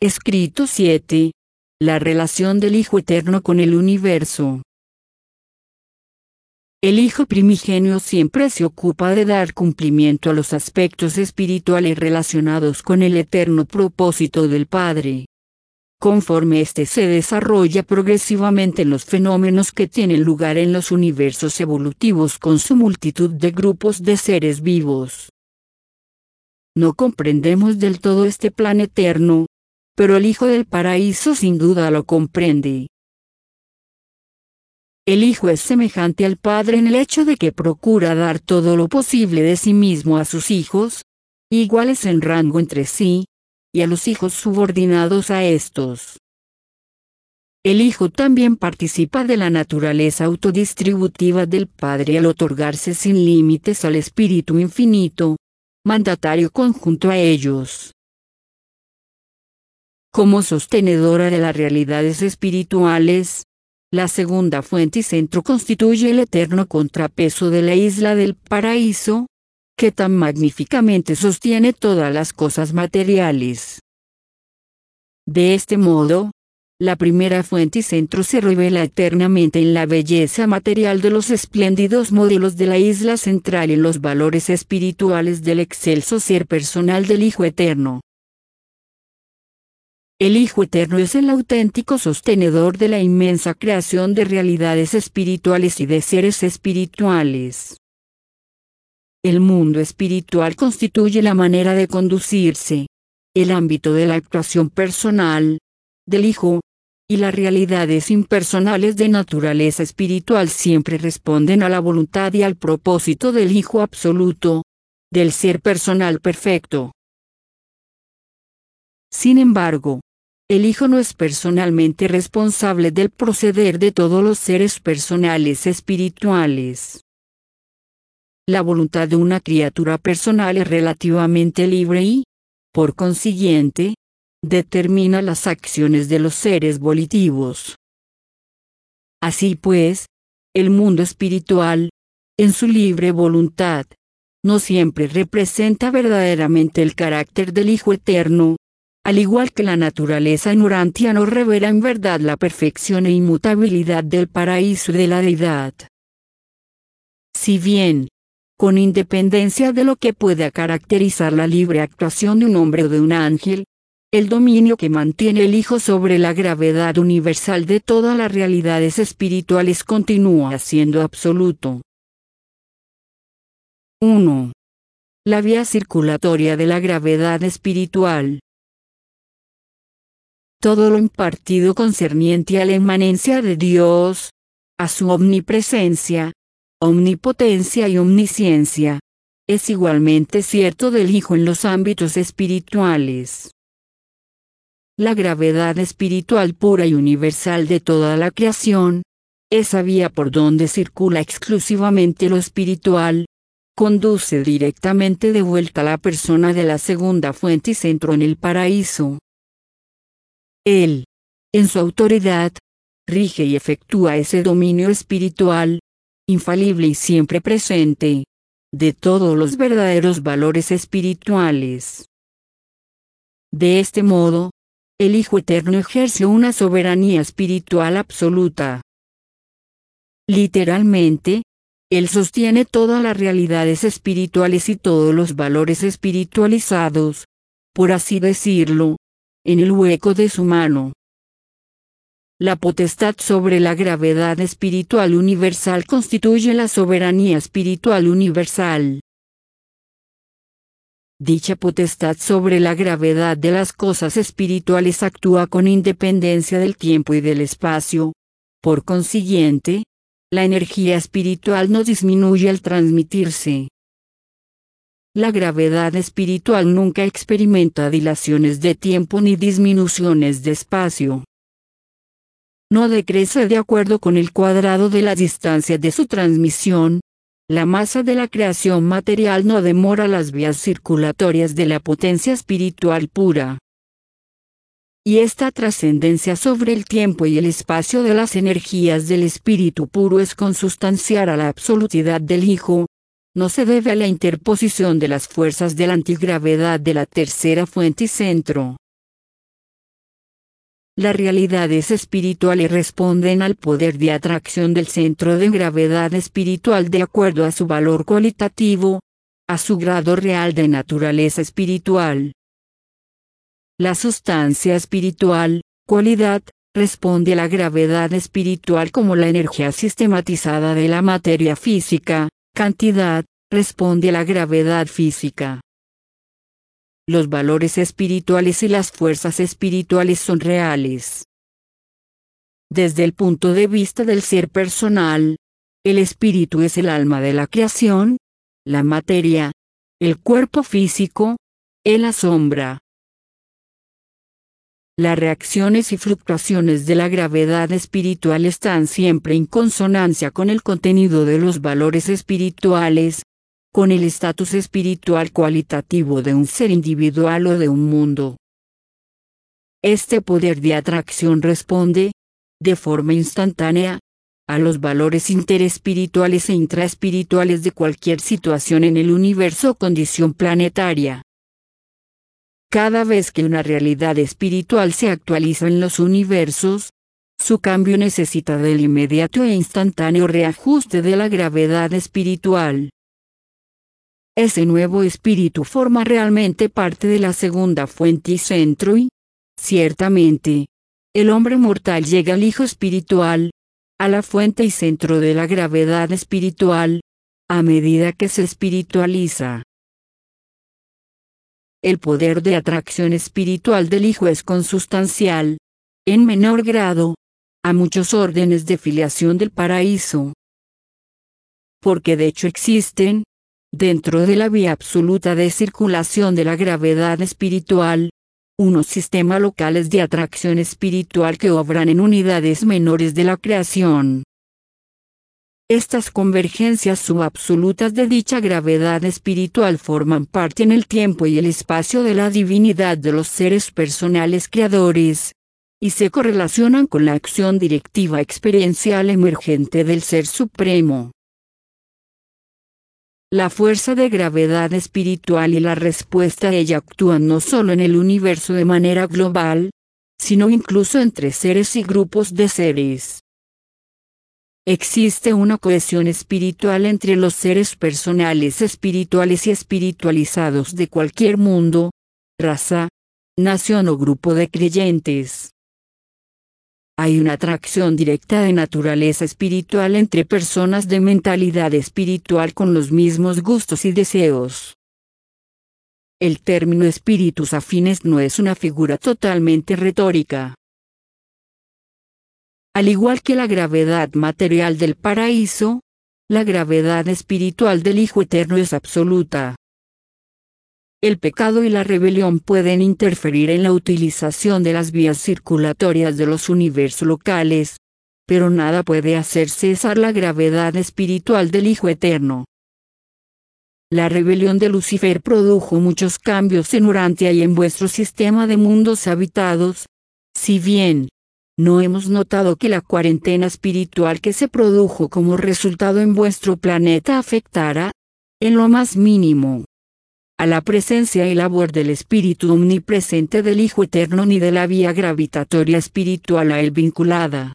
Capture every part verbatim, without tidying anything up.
Escrito siete. La relación del Hijo Eterno con el universo. El Hijo Primigenio siempre se ocupa de dar cumplimiento a los aspectos espirituales relacionados con el eterno propósito del Padre. Conforme éste se desarrolla progresivamente en los fenómenos que tienen lugar en los universos evolutivos con su multitud de grupos de seres vivos. No comprendemos del todo este plan eterno, pero el Hijo del Paraíso sin duda lo comprende. El Hijo es semejante al Padre en el hecho de que procura dar todo lo posible de sí mismo a sus hijos, iguales en rango entre sí, y a los hijos subordinados a estos. El Hijo también participa de la naturaleza autodistributiva del Padre al otorgarse sin límites al Espíritu Infinito, mandatario conjunto a ellos. Como sostenedora de las realidades espirituales, la segunda fuente y centro constituye el eterno contrapeso de la isla del paraíso, que tan magníficamente sostiene todas las cosas materiales. De este modo, la primera fuente y centro se revela eternamente en la belleza material de los espléndidos modelos de la isla central y en los valores espirituales del excelso ser personal del Hijo Eterno. El Hijo Eterno es el auténtico sostenedor de la inmensa creación de realidades espirituales y de seres espirituales. El mundo espiritual constituye la manera de conducirse, el ámbito de la actuación personal, del Hijo, y las realidades impersonales de naturaleza espiritual siempre responden a la voluntad y al propósito del Hijo absoluto, del ser personal perfecto. Sin embargo, el Hijo no es personalmente responsable del proceder de todos los seres personales espirituales. La voluntad de una criatura personal es relativamente libre y, por consiguiente, determina las acciones de los seres volitivos. Así pues, el mundo espiritual, en su libre voluntad, no siempre representa verdaderamente el carácter del Hijo Eterno, al igual que la naturaleza ignorantia no revela en verdad la perfección e inmutabilidad del paraíso de la deidad. Si bien, con independencia de lo que pueda caracterizar la libre actuación de un hombre o de un ángel, el dominio que mantiene el Hijo sobre la gravedad universal de todas las realidades espirituales continúa siendo absoluto. uno. La vía circulatoria de la gravedad espiritual. Todo lo impartido concerniente a la inmanencia de Dios, a su omnipresencia, omnipotencia y omnisciencia, es igualmente cierto del Hijo en los ámbitos espirituales. La gravedad espiritual pura y universal de toda la creación, esa vía por donde circula exclusivamente lo espiritual, conduce directamente de vuelta a la persona de la segunda fuente y centro en el paraíso. Él, en su autoridad, rige y efectúa ese dominio espiritual, infalible y siempre presente, de todos los verdaderos valores espirituales. De este modo, el Hijo Eterno ejerce una soberanía espiritual absoluta. Literalmente, Él sostiene todas las realidades espirituales y todos los valores espiritualizados, por así decirlo, en el hueco de su mano. La potestad sobre la gravedad espiritual universal constituye la soberanía espiritual universal. Dicha potestad sobre la gravedad de las cosas espirituales actúa con independencia del tiempo y del espacio. Por consiguiente, la energía espiritual no disminuye al transmitirse. La gravedad espiritual nunca experimenta dilaciones de tiempo ni disminuciones de espacio. No decrece de acuerdo con el cuadrado de la distancia de su transmisión. La masa de la creación material no demora las vías circulatorias de la potencia espiritual pura. Y esta trascendencia sobre el tiempo y el espacio de las energías del espíritu puro es consustanciar a la absolutidad del Hijo. No se debe a la interposición de las fuerzas de la antigravedad de la tercera fuente y centro. Las realidades espirituales responden al poder de atracción del centro de gravedad espiritual de acuerdo a su valor cualitativo, a su grado real de naturaleza espiritual. La sustancia espiritual, cualidad, responde a la gravedad espiritual como la energía sistematizada de la materia física, cantidad, responde a la gravedad física. Los valores espirituales y las fuerzas espirituales son reales. Desde el punto de vista del ser personal, el espíritu es el alma de la creación, la materia, el cuerpo físico, es la sombra. Las reacciones y fluctuaciones de la gravedad espiritual están siempre en consonancia con el contenido de los valores espirituales, con el estatus espiritual cualitativo de un ser individual o de un mundo. Este poder de atracción responde, de forma instantánea, a los valores interespirituales e intraespirituales de cualquier situación en el universo o condición planetaria. Cada vez que una realidad espiritual se actualiza en los universos, su cambio necesita del inmediato e instantáneo reajuste de la gravedad espiritual. Ese nuevo espíritu forma realmente parte de la segunda fuente y centro y, ciertamente, el hombre mortal llega al Hijo espiritual, a la fuente y centro de la gravedad espiritual, a medida que se espiritualiza. El poder de atracción espiritual del Hijo es consustancial, en menor grado, a muchos órdenes de filiación del paraíso. Porque de hecho existen, dentro de la vía absoluta de circulación de la gravedad espiritual, unos sistemas locales de atracción espiritual que obran en unidades menores de la creación. Estas convergencias subabsolutas de dicha gravedad espiritual forman parte en el tiempo y el espacio de la divinidad de los seres personales creadores, y se correlacionan con la acción directiva experiencial emergente del Ser Supremo. La fuerza de gravedad espiritual y la respuesta a ella actúan no solo en el universo de manera global, sino incluso entre seres y grupos de seres. Existe una cohesión espiritual entre los seres personales espirituales y espiritualizados de cualquier mundo, raza, nación o grupo de creyentes. Hay una atracción directa de naturaleza espiritual entre personas de mentalidad espiritual con los mismos gustos y deseos. El término espíritus afines no es una figura totalmente retórica. Al igual que la gravedad material del paraíso, la gravedad espiritual del Hijo Eterno es absoluta. El pecado y la rebelión pueden interferir en la utilización de las vías circulatorias de los universos locales, pero nada puede hacer cesar la gravedad espiritual del Hijo Eterno. La rebelión de Lucifer produjo muchos cambios en Urantia y en vuestro sistema de mundos habitados, si bien, no hemos notado que la cuarentena espiritual que se produjo como resultado en vuestro planeta afectara, en lo más mínimo, a la presencia y labor del Espíritu omnipresente del Hijo Eterno ni de la vía gravitatoria espiritual a él vinculada.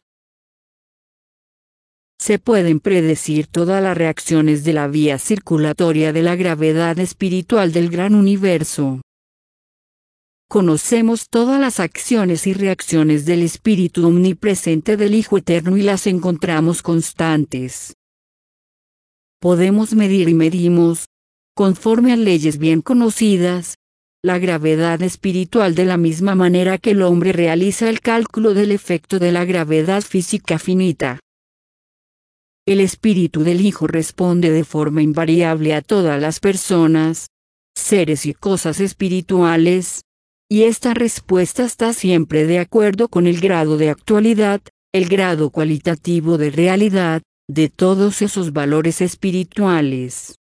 Se pueden predecir todas las reacciones de la vía circulatoria de la gravedad espiritual del gran universo. Conocemos todas las acciones y reacciones del Espíritu omnipresente del Hijo Eterno y las encontramos constantes. Podemos medir y medimos, conforme a leyes bien conocidas, la gravedad espiritual de la misma manera que el hombre realiza el cálculo del efecto de la gravedad física finita. El Espíritu del Hijo responde de forma invariable a todas las personas, seres y cosas espirituales, y esta respuesta está siempre de acuerdo con el grado de actualidad, el grado cualitativo de realidad, de todos esos valores espirituales.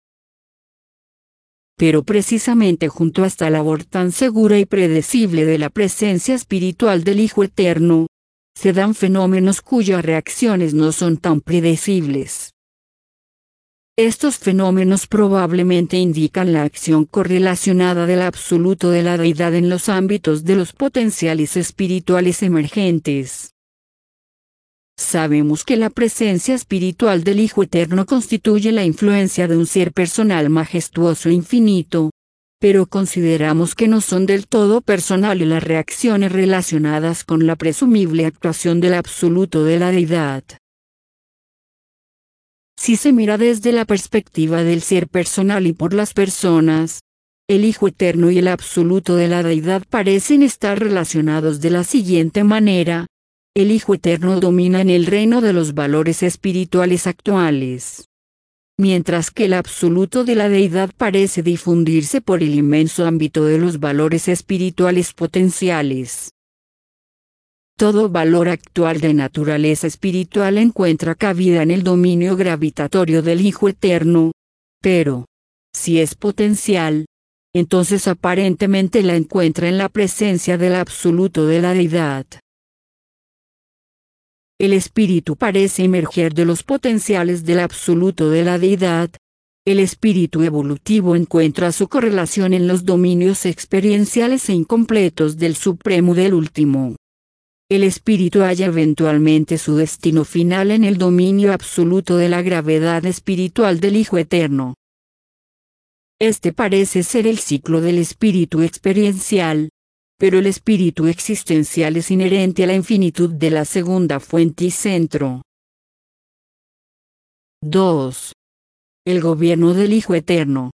Pero precisamente junto a esta labor tan segura y predecible de la presencia espiritual del Hijo Eterno, se dan fenómenos cuyas reacciones no son tan predecibles. Estos fenómenos probablemente indican la acción correlacionada del absoluto de la deidad en los ámbitos de los potenciales espirituales emergentes. Sabemos que la presencia espiritual del Hijo Eterno constituye la influencia de un ser personal majestuoso e infinito, pero consideramos que no son del todo personales las reacciones relacionadas con la presumible actuación del absoluto de la deidad. Si se mira desde la perspectiva del ser personal y por las personas, el Hijo Eterno y el absoluto de la deidad parecen estar relacionados de la siguiente manera. El Hijo Eterno domina en el reino de los valores espirituales actuales, mientras que el absoluto de la deidad parece difundirse por el inmenso ámbito de los valores espirituales potenciales. Todo valor actual de naturaleza espiritual encuentra cabida en el dominio gravitatorio del Hijo Eterno, pero, si es potencial, entonces aparentemente la encuentra en la presencia del absoluto de la deidad. El espíritu parece emerger de los potenciales del absoluto de la deidad. El espíritu evolutivo encuentra su correlación en los dominios experienciales e incompletos del supremo del último. El espíritu halla eventualmente su destino final en el dominio absoluto de la gravedad espiritual del Hijo Eterno. Este parece ser el ciclo del espíritu experiencial, pero el espíritu existencial es inherente a la infinitud de la segunda fuente y centro. dos. El gobierno del Hijo Eterno.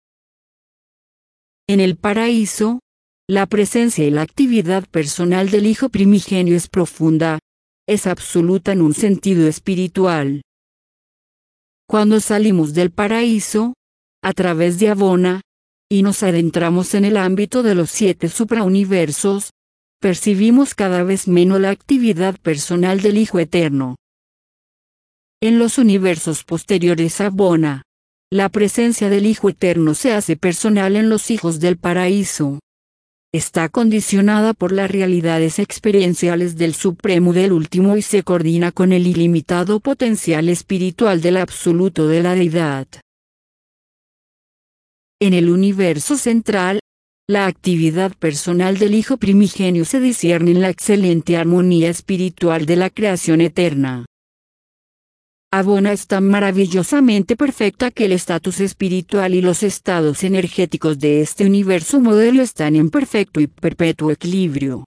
En el paraíso, la presencia y la actividad personal del Hijo Primigenio es profunda, es absoluta en un sentido espiritual. Cuando salimos del paraíso, a través de Abona, y nos adentramos en el ámbito de los siete suprauniversos, percibimos cada vez menos la actividad personal del Hijo Eterno. En los universos posteriores a Abona, la presencia del Hijo Eterno se hace personal en los hijos del paraíso. Está condicionada por las realidades experienciales del Supremo del Último y se coordina con el ilimitado potencial espiritual del absoluto de la deidad. En el universo central, la actividad personal del Hijo Primigenio se discierne en la excelente armonía espiritual de la creación eterna. Abona es tan maravillosamente perfecta que el estatus espiritual y los estados energéticos de este universo modelo están en perfecto y perpetuo equilibrio.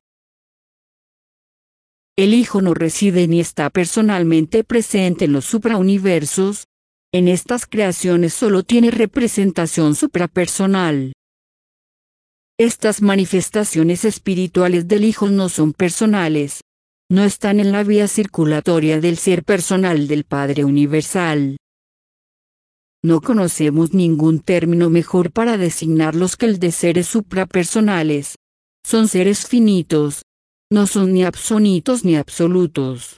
El Hijo no reside ni está personalmente presente en los suprauniversos. En estas creaciones solo tiene representación suprapersonal. Estas manifestaciones espirituales del Hijo no son personales. No están en la vía circulatoria del ser personal del Padre Universal. No conocemos ningún término mejor para designarlos que el de seres suprapersonales. Son seres finitos. No son ni absonitos ni absolutos.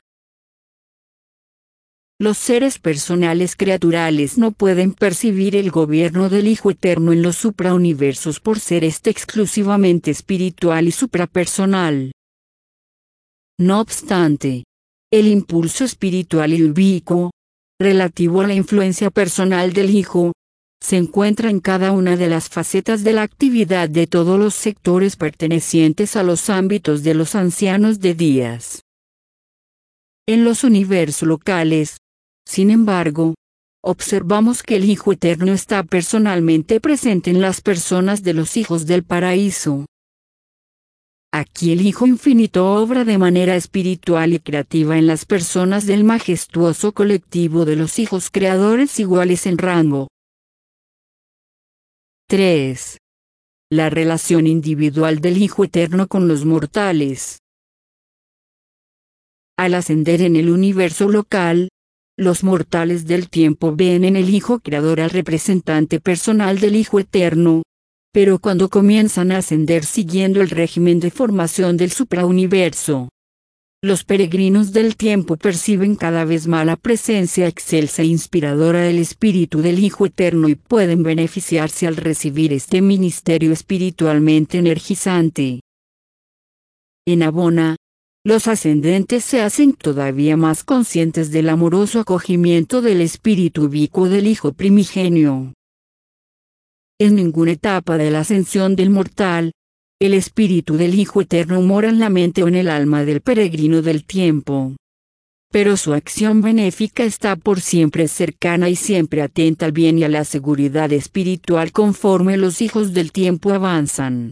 Los seres personales criaturales no pueden percibir el gobierno del Hijo Eterno en los suprauniversos por ser este exclusivamente espiritual y suprapersonal. No obstante, el impulso espiritual y ubicuo, relativo a la influencia personal del Hijo, se encuentra en cada una de las facetas de la actividad de todos los sectores pertenecientes a los ámbitos de los ancianos de días. En los universos locales, sin embargo, observamos que el Hijo Eterno está personalmente presente en las personas de los hijos del paraíso. Aquí el Hijo Infinito obra de manera espiritual y creativa en las personas del majestuoso colectivo de los hijos creadores iguales en rango. tres. La relación individual del Hijo Eterno con los mortales. Al ascender en el universo local, los mortales del tiempo ven en el Hijo Creador al representante personal del Hijo Eterno. Pero cuando comienzan a ascender siguiendo el régimen de formación del suprauniverso, los peregrinos del tiempo perciben cada vez más la presencia excelsa e inspiradora del Espíritu del Hijo Eterno y pueden beneficiarse al recibir este ministerio espiritualmente energizante. En Abona, los ascendentes se hacen todavía más conscientes del amoroso acogimiento del espíritu ubicuo del Hijo Primigenio. En ninguna etapa de la ascensión del mortal, el espíritu del Hijo Eterno mora en la mente o en el alma del peregrino del tiempo. Pero su acción benéfica está por siempre cercana y siempre atenta al bien y a la seguridad espiritual conforme los hijos del tiempo avanzan.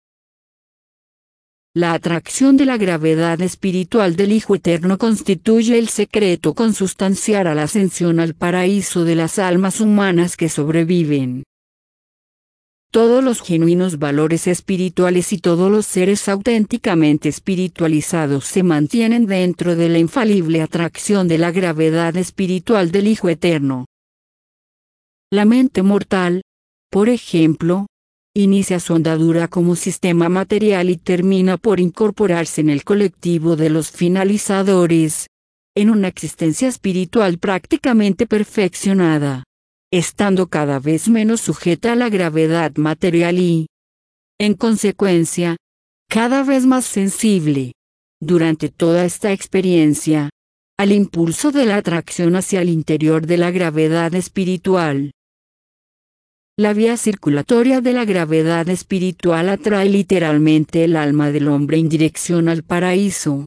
La atracción de la gravedad espiritual del Hijo Eterno constituye el secreto consustancial a la ascensión al paraíso de las almas humanas que sobreviven. Todos los genuinos valores espirituales y todos los seres auténticamente espiritualizados se mantienen dentro de la infalible atracción de la gravedad espiritual del Hijo Eterno. La mente mortal, por ejemplo, inicia su andadura como sistema material y termina por incorporarse en el colectivo de los finalizadores, en una existencia espiritual prácticamente perfeccionada, estando cada vez menos sujeta a la gravedad material y, en consecuencia, cada vez más sensible, durante toda esta experiencia, al impulso de la atracción hacia el interior de la gravedad espiritual. La vía circulatoria de la gravedad espiritual atrae literalmente el alma del hombre en dirección al paraíso.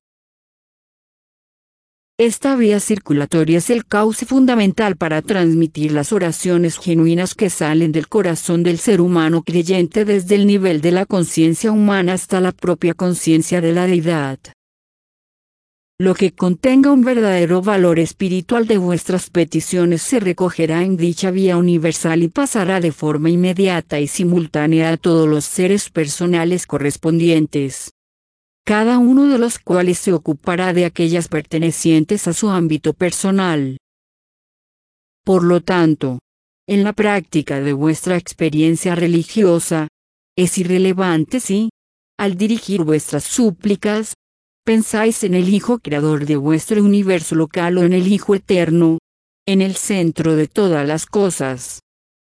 Esta vía circulatoria es el cauce fundamental para transmitir las oraciones genuinas que salen del corazón del ser humano creyente desde el nivel de la conciencia humana hasta la propia conciencia de la deidad. Lo que contenga un verdadero valor espiritual de vuestras peticiones se recogerá en dicha vía universal y pasará de forma inmediata y simultánea a todos los seres personales correspondientes, cada uno de los cuales se ocupará de aquellas pertenecientes a su ámbito personal. Por lo tanto, en la práctica de vuestra experiencia religiosa, es irrelevante si, al dirigir vuestras súplicas, pensáis en el Hijo Creador de vuestro universo local o en el Hijo Eterno, en el centro de todas las cosas.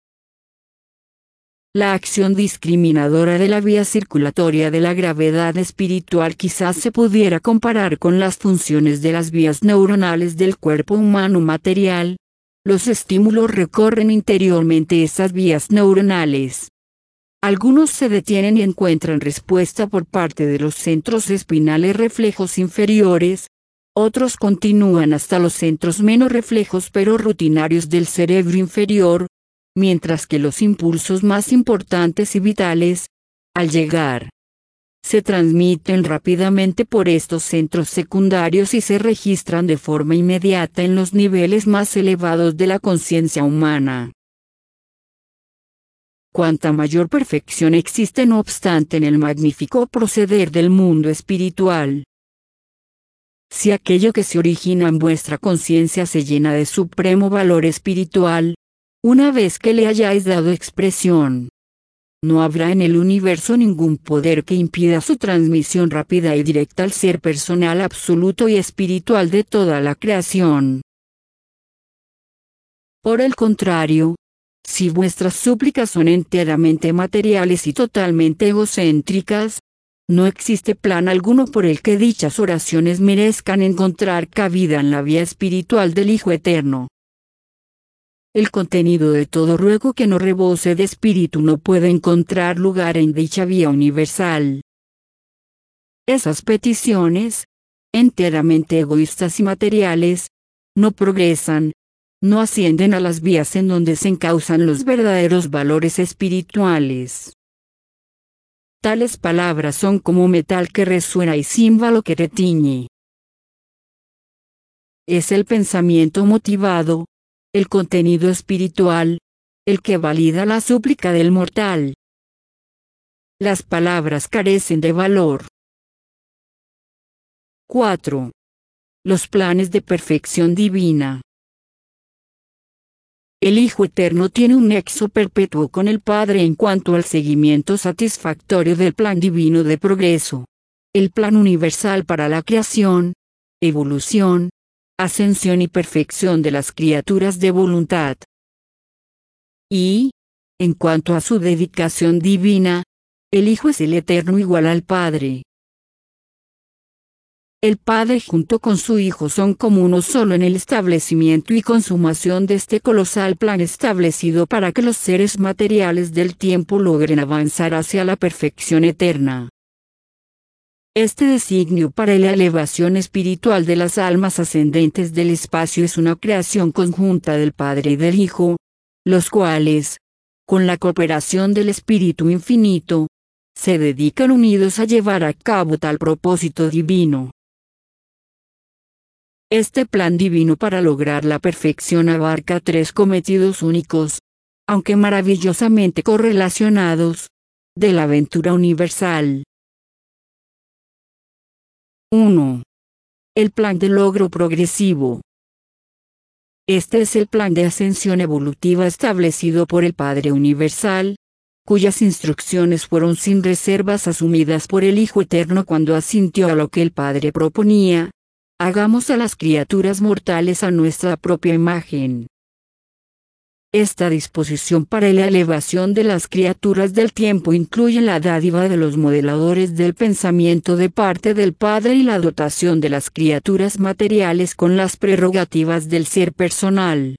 La acción discriminadora de la vía circulatoria de la gravedad espiritual quizás se pudiera comparar con las funciones de las vías neuronales del cuerpo humano material. Los estímulos recorren interiormente esas vías neuronales. Algunos se detienen y encuentran respuesta por parte de los centros espinales reflejos inferiores, otros continúan hasta los centros menos reflejos pero rutinarios del cerebro inferior, mientras que los impulsos más importantes y vitales, al llegar, se transmiten rápidamente por estos centros secundarios y se registran de forma inmediata en los niveles más elevados de la conciencia humana. Cuanta mayor perfección existe no obstante en el magnífico proceder del mundo espiritual. Si aquello que se origina en vuestra conciencia se llena de supremo valor espiritual, una vez que le hayáis dado expresión, no habrá en el universo ningún poder que impida su transmisión rápida y directa al ser personal absoluto y espiritual de toda la creación. Por el contrario, si vuestras súplicas son enteramente materiales y totalmente egocéntricas, no existe plan alguno por el que dichas oraciones merezcan encontrar cabida en la vía espiritual del Hijo Eterno. El contenido de todo ruego que no rebose de espíritu no puede encontrar lugar en dicha vía universal. Esas peticiones, enteramente egoístas y materiales, no progresan, no ascienden a las vías en donde se encausan los verdaderos valores espirituales. Tales palabras son como metal que resuena y címbalo que retiñe. Es el pensamiento motivado, el contenido espiritual, el que valida la súplica del mortal. Las palabras carecen de valor. cuatro. Los planes de perfección divina. El Hijo Eterno tiene un nexo perpetuo con el Padre en cuanto al seguimiento satisfactorio del plan divino de progreso, el plan universal para la creación, evolución, ascensión y perfección de las criaturas de voluntad. Y, en cuanto a su dedicación divina, el Hijo es el Eterno igual al Padre. El Padre junto con su Hijo son como uno solo en el establecimiento y consumación de este colosal plan establecido para que los seres materiales del tiempo logren avanzar hacia la perfección eterna. Este designio para la elevación espiritual de las almas ascendentes del espacio es una creación conjunta del Padre y del Hijo, los cuales, con la cooperación del Espíritu Infinito, se dedican unidos a llevar a cabo tal propósito divino. Este plan divino para lograr la perfección abarca tres cometidos únicos, aunque maravillosamente correlacionados, de la aventura universal. uno. El plan de logro progresivo. Este es el plan de ascensión evolutiva establecido por el Padre Universal, cuyas instrucciones fueron sin reservas asumidas por el Hijo Eterno cuando asintió a lo que el Padre proponía: hagamos a las criaturas mortales a nuestra propia imagen. Esta disposición para la elevación de las criaturas del tiempo incluye la dádiva de los modeladores del pensamiento de parte del Padre y la dotación de las criaturas materiales con las prerrogativas del ser personal.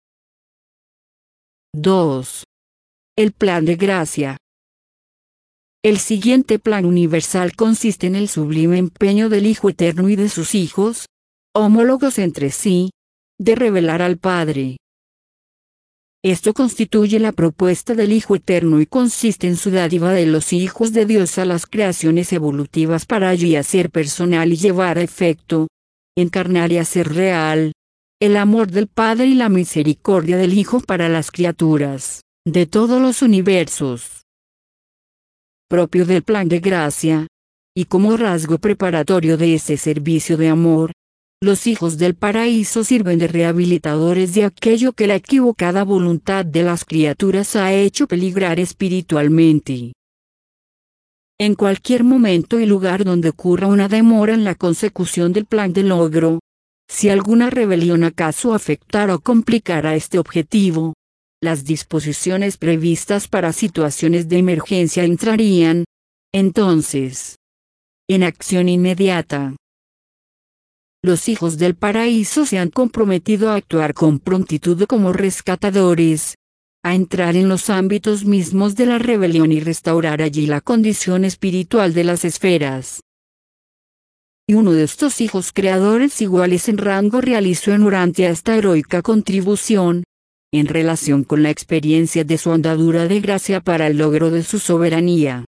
dos. El plan de gracia. El siguiente plan universal consiste en el sublime empeño del Hijo Eterno y de sus hijos, homólogos entre sí, de revelar al Padre. Esto constituye la propuesta del Hijo Eterno y consiste en su dádiva de los hijos de Dios a las creaciones evolutivas para allí hacer personal y llevar a efecto, encarnar y hacer real, el amor del Padre y la misericordia del Hijo para las criaturas de todos los universos. Propio del plan de gracia, y como rasgo preparatorio de ese servicio de amor, los hijos del paraíso sirven de rehabilitadores de aquello que la equivocada voluntad de las criaturas ha hecho peligrar espiritualmente. En cualquier momento y lugar donde ocurra una demora en la consecución del plan de logro, si alguna rebelión acaso afectara o complicara este objetivo, las disposiciones previstas para situaciones de emergencia entrarían, entonces, en acción inmediata. Los hijos del paraíso se han comprometido a actuar con prontitud como rescatadores, a entrar en los ámbitos mismos de la rebelión y restaurar allí la condición espiritual de las esferas. Y uno de estos hijos creadores iguales en rango realizó en Urantia esta heroica contribución, en relación con la experiencia de su andadura de gracia para el logro de su soberanía.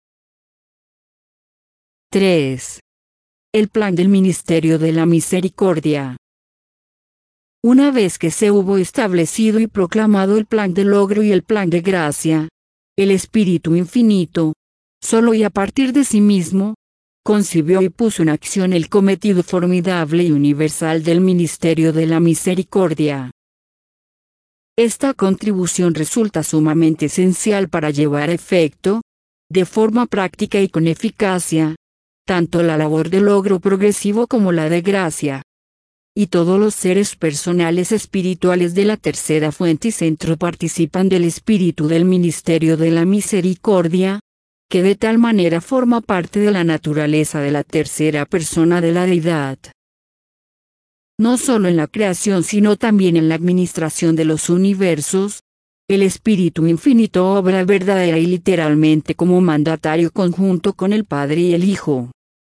tres. El plan del ministerio de la misericordia. Una vez que se hubo establecido y proclamado el plan de logro y el plan de gracia, el Espíritu Infinito, solo y a partir de sí mismo, concibió y puso en acción el cometido formidable y universal del ministerio de la misericordia. Esta contribución resulta sumamente esencial para llevar a efecto, de forma práctica y con eficacia, tanto la labor de logro progresivo como la de gracia. Y todos los seres personales espirituales de la tercera fuente y centro participan del espíritu del ministerio de la misericordia, que de tal manera forma parte de la naturaleza de la tercera persona de la deidad. No solo en la creación sino también en la administración de los universos, el Espíritu Infinito obra verdadera y literalmente como mandatario conjunto con el Padre y el Hijo.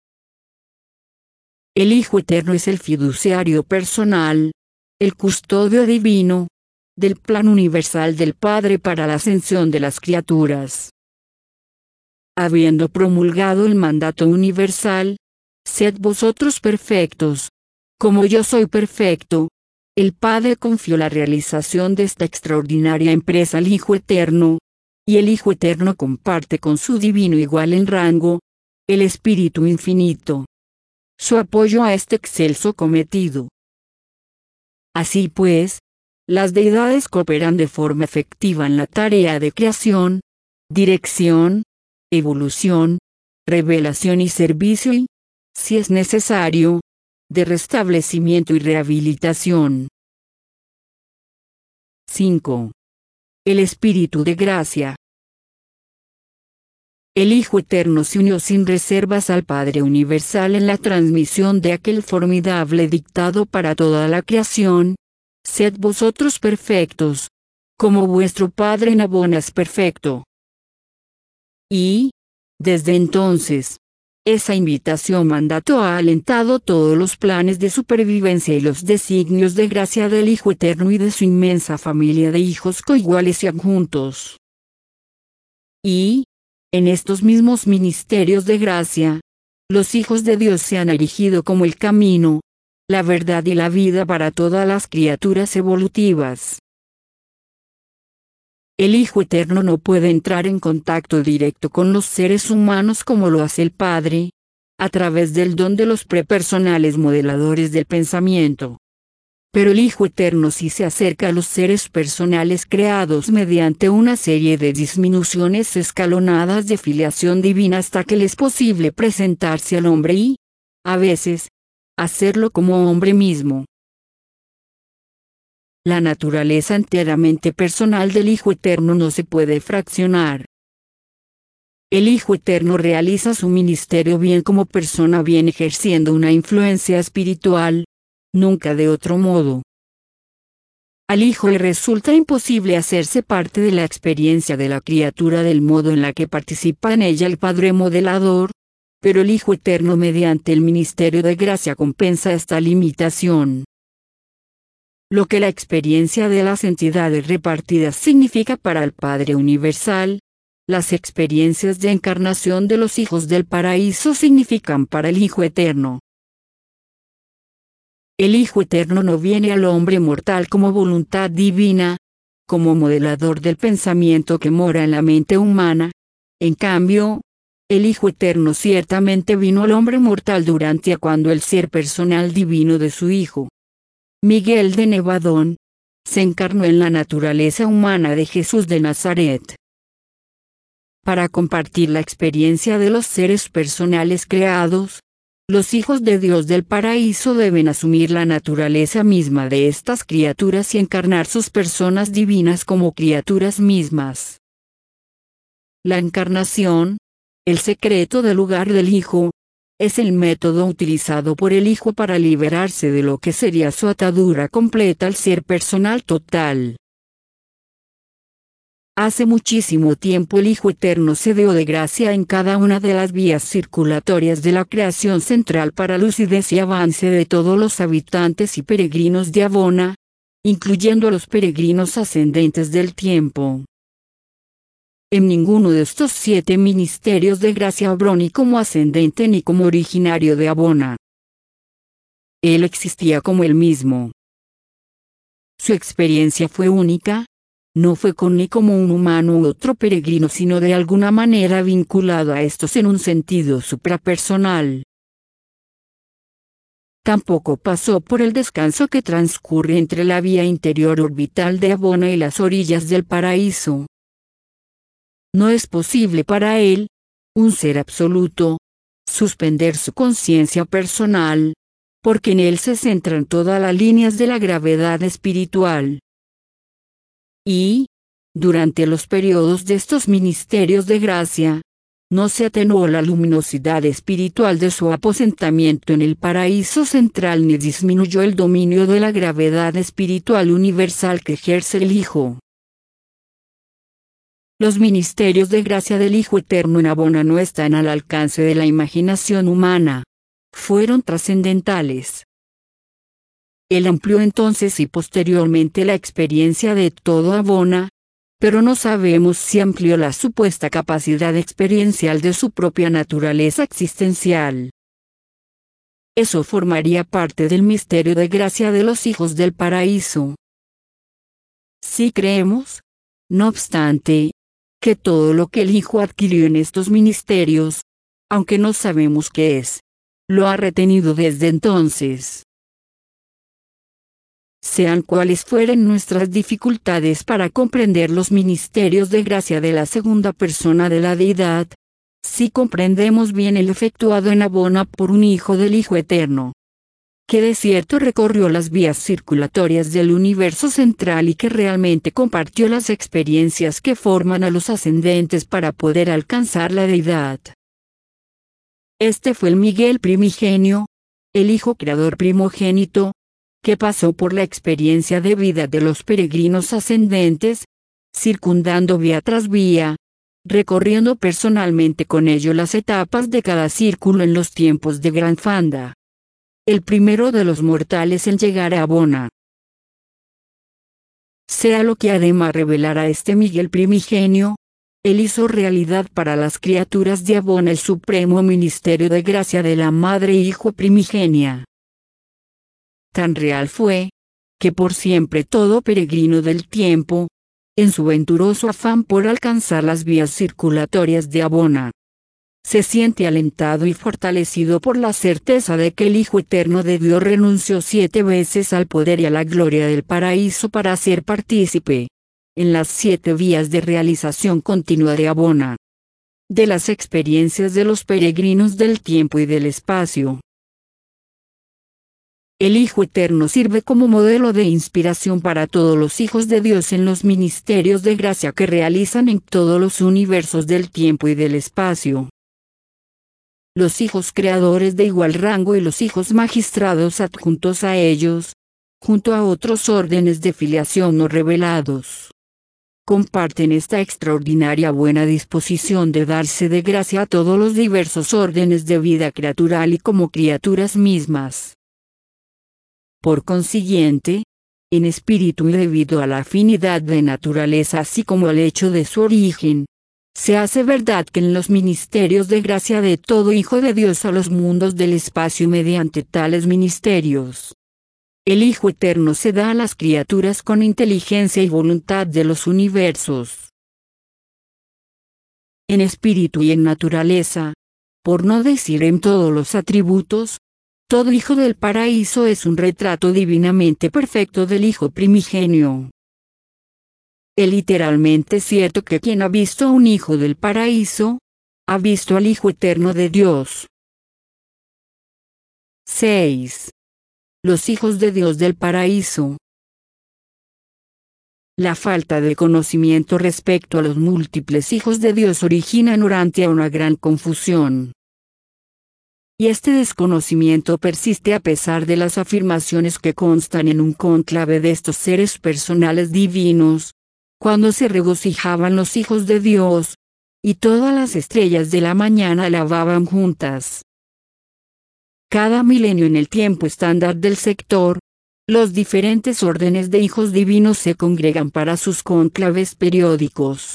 El Hijo Eterno es el fiduciario personal, el custodio divino, del plan universal del Padre para la ascensión de las criaturas. Habiendo promulgado el mandato universal, sed vosotros perfectos, como yo soy perfecto, el Padre confió la realización de esta extraordinaria empresa al Hijo Eterno, y el Hijo Eterno comparte con su divino igual en rango, el Espíritu Infinito, su apoyo a este excelso cometido. Así pues, las deidades cooperan de forma efectiva en la tarea de creación, dirección, evolución, revelación y servicio y, si es necesario, de restablecimiento y rehabilitación. cinco. El Espíritu de Gracia. el Hijo Eterno se unió sin reservas al Padre Universal en la transmisión de aquel formidable dictado para toda la creación: sed vosotros perfectos, como vuestro Padre en Abona es perfecto. Y, desde entonces, esa invitación mandato ha alentado todos los planes de supervivencia y los designios de gracia del Hijo Eterno y de su inmensa familia de hijos coiguales y adjuntos. Y, en estos mismos ministerios de gracia, los hijos de Dios se han erigido como el camino, la verdad y la vida para todas las criaturas evolutivas. El Hijo Eterno no puede entrar en contacto directo con los seres humanos como lo hace el Padre, a través del don de los prepersonales modeladores del pensamiento. Pero el Hijo Eterno sí se acerca a los seres personales creados mediante una serie de disminuciones escalonadas de filiación divina hasta que le es posible presentarse al hombre y, a veces, hacerlo como hombre mismo. La naturaleza enteramente personal del Hijo Eterno no se puede fraccionar. El Hijo Eterno realiza su ministerio bien como persona, bien ejerciendo una influencia espiritual, nunca de otro modo. Al Hijo le resulta imposible hacerse parte de la experiencia de la criatura del modo en la que participa en ella el Padre modelador, pero el Hijo Eterno mediante el ministerio de gracia compensa esta limitación. Lo que la experiencia de las entidades repartidas significa para el Padre Universal, las experiencias de encarnación de los hijos del paraíso significan para el Hijo Eterno. El Hijo Eterno no viene al hombre mortal como voluntad divina, como modelador del pensamiento que mora en la mente humana. En cambio, el Hijo Eterno ciertamente vino al hombre mortal durante a cuando el ser personal divino de su Hijo, Miguel de Nevadón, se encarnó en la naturaleza humana de Jesús de Nazaret. Para compartir la experiencia de los seres personales creados, los hijos de Dios del paraíso deben asumir la naturaleza misma de estas criaturas y encarnar sus personas divinas como criaturas mismas. La encarnación, el secreto del lugar del Hijo, es el método utilizado por el Hijo para liberarse de lo que sería su atadura completa al ser personal total. Hace muchísimo tiempo el Hijo Eterno se dio de gracia en cada una de las vías circulatorias de la creación central para lucidez y avance de todos los habitantes y peregrinos de Abona, incluyendo a los peregrinos ascendentes del tiempo. En ninguno de estos siete ministerios de gracia obró ni como ascendente ni como originario de Abona. Él existía como él mismo. Su experiencia fue única, no fue con ni como un humano u otro peregrino, sino de alguna manera vinculado a estos en un sentido suprapersonal. Tampoco pasó por el descanso que transcurre entre la vía interior orbital de Abona y las orillas del paraíso. No es posible para él, un ser absoluto, suspender su conciencia personal, porque en él se centran todas las líneas de la gravedad espiritual. Y, durante los periodos de estos ministerios de gracia, no se atenuó la luminosidad espiritual de su aposentamiento en el paraíso central ni disminuyó el dominio de la gravedad espiritual universal que ejerce el Hijo. Los ministerios de gracia del Hijo Eterno en Abona no están al alcance de la imaginación humana. Fueron trascendentales. Él amplió entonces y posteriormente la experiencia de todo Abona, pero no sabemos si amplió la supuesta capacidad experiencial de su propia naturaleza existencial. Eso formaría parte del misterio de gracia de los hijos del paraíso. Si creemos, no obstante, que todo lo que el Hijo adquirió en estos ministerios, aunque no sabemos qué es, lo ha retenido desde entonces. Sean cuales fueren nuestras dificultades para comprender los ministerios de gracia de la segunda persona de la deidad, si comprendemos bien el efectuado en Abona por un Hijo del Hijo Eterno, que de cierto recorrió las vías circulatorias del universo central y que realmente compartió las experiencias que forman a los ascendentes para poder alcanzar la deidad. Este fue el Miguel primigenio, el Hijo Creador primogénito, que pasó por la experiencia de vida de los peregrinos ascendentes, circundando vía tras vía, recorriendo personalmente con ello las etapas de cada círculo en los tiempos de Gran Fanda. El primero de los mortales en llegar a Abona. Sea lo que además revelara este Miguel primigenio, él hizo realidad para las criaturas de Abona el supremo ministerio de gracia de la Madre Hijo primigenia. Tan real fue, que por siempre todo peregrino del tiempo, en su venturoso afán por alcanzar las vías circulatorias de Abona, se siente alentado y fortalecido por la certeza de que el Hijo Eterno de Dios renunció siete veces al poder y a la gloria del paraíso para ser partícipe, en las siete vías de realización continua de Abona, de las experiencias de los peregrinos del tiempo y del espacio. El Hijo Eterno sirve como modelo de inspiración para todos los hijos de Dios en los ministerios de gracia que realizan en todos los universos del tiempo y del espacio. Los hijos creadores de igual rango y los hijos magistrados adjuntos a ellos, junto a otros órdenes de filiación no revelados, comparten esta extraordinaria buena disposición de darse de gracia a todos los diversos órdenes de vida criatural y como criaturas mismas. Por consiguiente, en espíritu y debido a la afinidad de naturaleza así como al hecho de su origen, se hace verdad que en los ministerios de gracia de todo Hijo de Dios a los mundos del espacio y mediante tales ministerios, el Hijo Eterno se da a las criaturas con inteligencia y voluntad de los universos. En espíritu y en naturaleza, por no decir en todos los atributos, todo hijo del paraíso es un retrato divinamente perfecto del Hijo primigenio. Es literalmente cierto que quien ha visto a un hijo del paraíso, ha visto al Hijo Eterno de Dios. seis. Los hijos de Dios del paraíso. La falta de conocimiento respecto a los múltiples hijos de Dios origina en Urantia una gran confusión. Y este desconocimiento persiste a pesar de las afirmaciones que constan en un cónclave de estos seres personales divinos, cuando se regocijaban los hijos de Dios, y todas las estrellas de la mañana alababan juntas. Cada milenio en el tiempo estándar del sector, los diferentes órdenes de hijos divinos se congregan para sus cónclaves periódicos.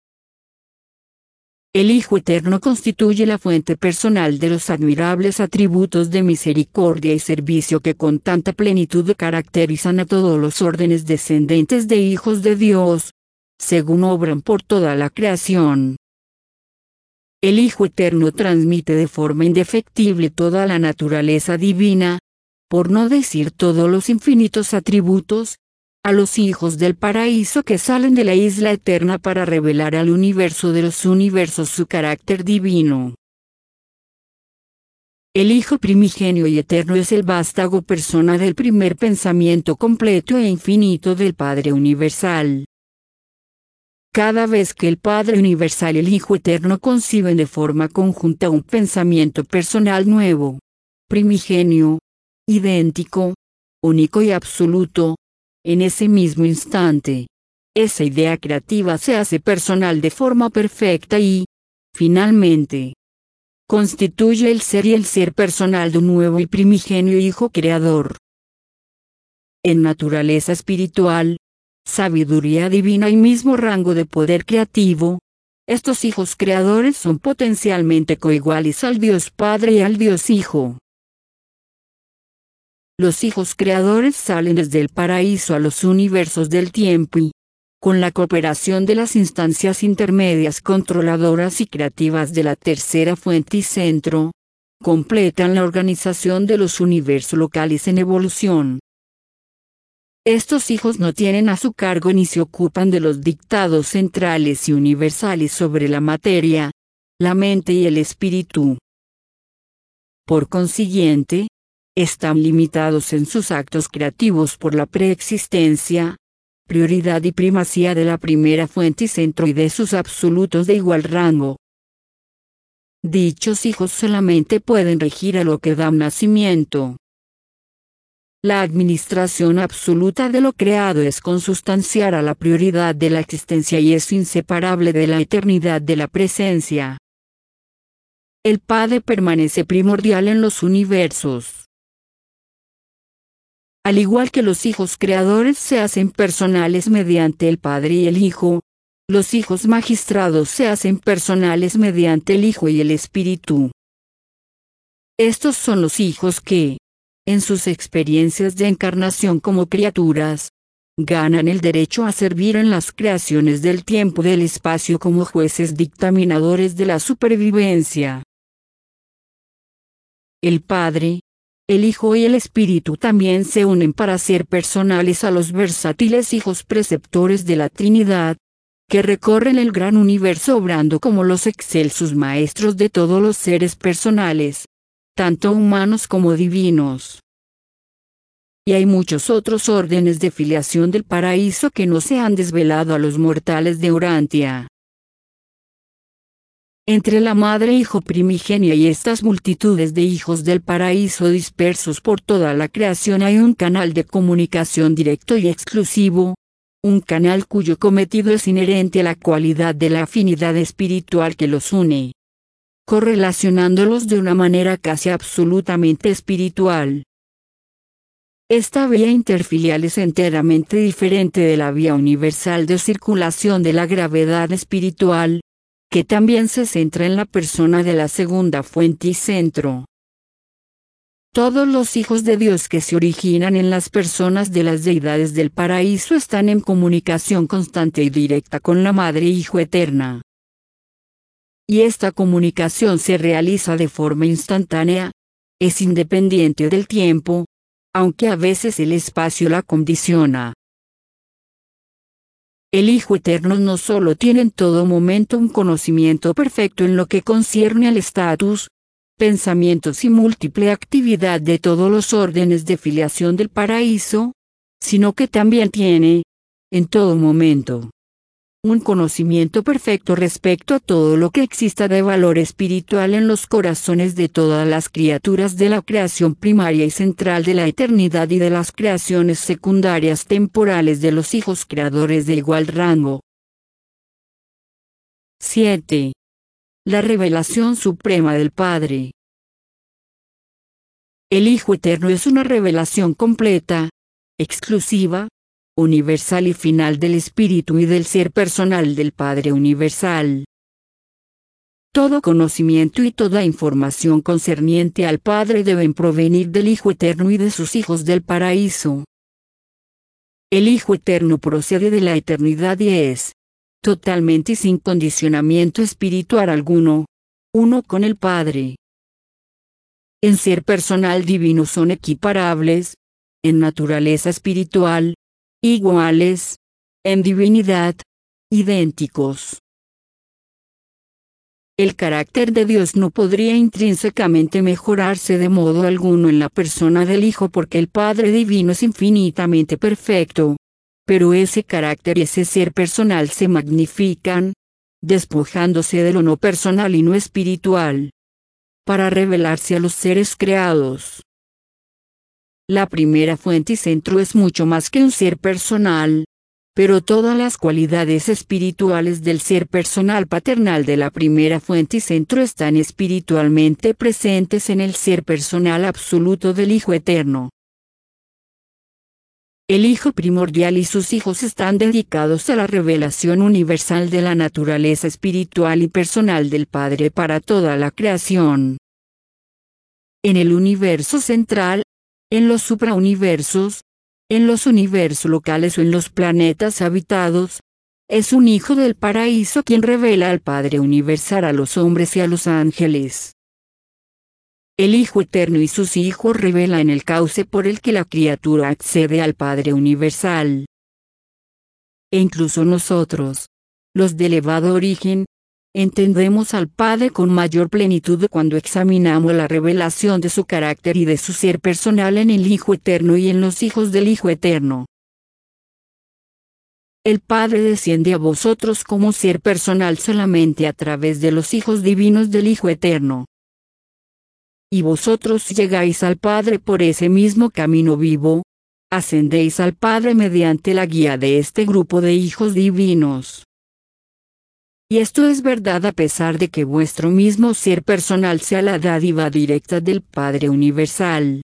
El Hijo Eterno constituye la fuente personal de los admirables atributos de misericordia y servicio que con tanta plenitud caracterizan a todos los órdenes descendentes de hijos de Dios, según obran por toda la creación. El Hijo Eterno transmite de forma indefectible toda la naturaleza divina, por no decir todos los infinitos atributos, a los hijos del paraíso que salen de la isla eterna para revelar al universo de los universos su carácter divino. El Hijo primigenio y eterno es el vástago persona del primer pensamiento completo e infinito del Padre universal. Cada vez que el Padre universal y el Hijo eterno conciben de forma conjunta un pensamiento personal nuevo, primigenio, idéntico, único y absoluto, en ese mismo instante, esa idea creativa se hace personal de forma perfecta y, finalmente, constituye el ser y el ser personal de un nuevo y primigenio Hijo Creador. En naturaleza espiritual, sabiduría divina y mismo rango de poder creativo, estos hijos creadores son potencialmente coiguales al Dios Padre y al Dios Hijo. Los hijos creadores salen desde el paraíso a los universos del tiempo y, con la cooperación de las instancias intermedias controladoras y creativas de la tercera fuente y centro, completan la organización de los universos locales en evolución. Estos hijos no tienen a su cargo ni se ocupan de los dictados centrales y universales sobre la materia, la mente y el espíritu. Por consiguiente, están limitados en sus actos creativos por la preexistencia, prioridad y primacía de la primera fuente y centro y de sus absolutos de igual rango. Dichos hijos solamente pueden regir a lo que da nacimiento. La administración absoluta de lo creado es consustanciar a la prioridad de la existencia y es inseparable de la eternidad de la presencia. El Padre permanece primordial en los universos. Al igual que los hijos creadores se hacen personales mediante el Padre y el Hijo, los hijos magistrados se hacen personales mediante el Hijo y el Espíritu. Estos son los hijos que, en sus experiencias de encarnación como criaturas, ganan el derecho a servir en las creaciones del tiempo y del espacio como jueces dictaminadores de la supervivencia. El Padre, el Hijo y el Espíritu también se unen para ser personales a los versátiles hijos preceptores de la Trinidad, que recorren el gran universo obrando como los excelsos maestros de todos los seres personales, tanto humanos como divinos. Y hay muchos otros órdenes de filiación del paraíso que no se han desvelado a los mortales de Urantia. Entre la Madre Hijo primigenia y estas multitudes de hijos del paraíso dispersos por toda la creación hay un canal de comunicación directo y exclusivo, un canal cuyo cometido es inherente a la cualidad de la afinidad espiritual que los une, correlacionándolos de una manera casi absolutamente espiritual. Esta vía interfilial es enteramente diferente de la vía universal de circulación de la gravedad espiritual, que también se centra en la persona de la segunda fuente y centro. Todos los hijos de Dios que se originan en las personas de las deidades del paraíso están en comunicación constante y directa con la Madre Hijo Eterna. Y esta comunicación se realiza de forma instantánea, es independiente del tiempo, aunque a veces el espacio la condiciona. El Hijo Eterno no solo tiene en todo momento un conocimiento perfecto en lo que concierne al estatus, pensamientos y múltiple actividad de todos los órdenes de filiación del paraíso, sino que también tiene, en todo momento, un conocimiento perfecto respecto a todo lo que exista de valor espiritual en los corazones de todas las criaturas de la creación primaria y central de la eternidad y de las creaciones secundarias temporales de los hijos creadores de igual rango. siete. La revelación suprema del Padre. El Hijo Eterno es una revelación completa, exclusiva, universal y final del Espíritu y del ser personal del Padre Universal. Todo conocimiento y toda información concerniente al Padre deben provenir del Hijo Eterno y de sus hijos del paraíso. El Hijo Eterno procede de la eternidad y es, totalmente y sin condicionamiento espiritual alguno, uno con el Padre. En ser personal divino son equiparables, en naturaleza espiritual, iguales, en divinidad, idénticos. El carácter de Dios no podría intrínsecamente mejorarse de modo alguno en la persona del Hijo porque el Padre Divino es infinitamente perfecto, pero ese carácter y ese ser personal se magnifican, despojándose de lo no personal y no espiritual, para revelarse a los seres creados. La primera fuente y centro es mucho más que un ser personal, pero todas las cualidades espirituales del ser personal paternal de la primera fuente y centro están espiritualmente presentes en el ser personal absoluto del Hijo Eterno. El Hijo primordial y sus hijos están dedicados a la revelación universal de la naturaleza espiritual y personal del Padre para toda la creación. En el universo central, en los suprauniversos, en los universos locales o en los planetas habitados, es un hijo del paraíso quien revela al Padre Universal a los hombres y a los ángeles. El Hijo Eterno y sus hijos revelan el cauce por el que la criatura accede al Padre Universal. E incluso nosotros, los de elevado origen, entendemos al Padre con mayor plenitud cuando examinamos la revelación de su carácter y de su ser personal en el Hijo Eterno y en los hijos del Hijo Eterno. El Padre desciende a vosotros como ser personal solamente a través de los hijos divinos del Hijo Eterno. Y vosotros llegáis al Padre por ese mismo camino vivo, ascendéis al Padre mediante la guía de este grupo de hijos divinos. Y esto es verdad a pesar de que vuestro mismo ser personal sea la dádiva directa del Padre Universal.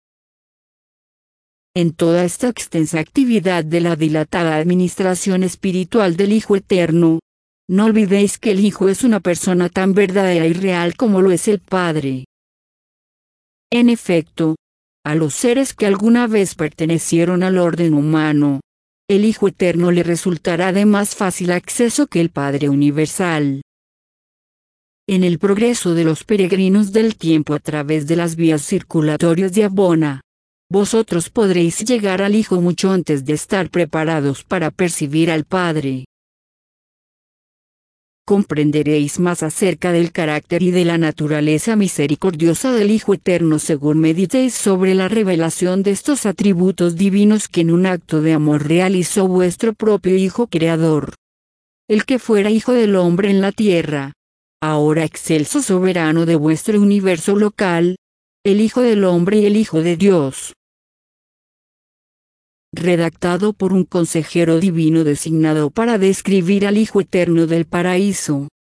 En toda esta extensa actividad de la dilatada administración espiritual del Hijo Eterno, no olvidéis que el Hijo es una persona tan verdadera y real como lo es el Padre. En efecto, a los seres que alguna vez pertenecieron al orden humano, el Hijo Eterno le resultará de más fácil acceso que el Padre Universal. En el progreso de los peregrinos del tiempo a través de las vías circulatorias de Abona, vosotros podréis llegar al Hijo mucho antes de estar preparados para percibir al Padre. Comprenderéis más acerca del carácter y de la naturaleza misericordiosa del Hijo Eterno según meditéis sobre la revelación de estos atributos divinos que en un acto de amor realizó vuestro propio Hijo Creador. El que fuera Hijo del Hombre en la tierra, ahora excelso soberano de vuestro universo local, el Hijo del Hombre y el Hijo de Dios. Redactado por un consejero divino designado para describir al Hijo Eterno del Paraíso.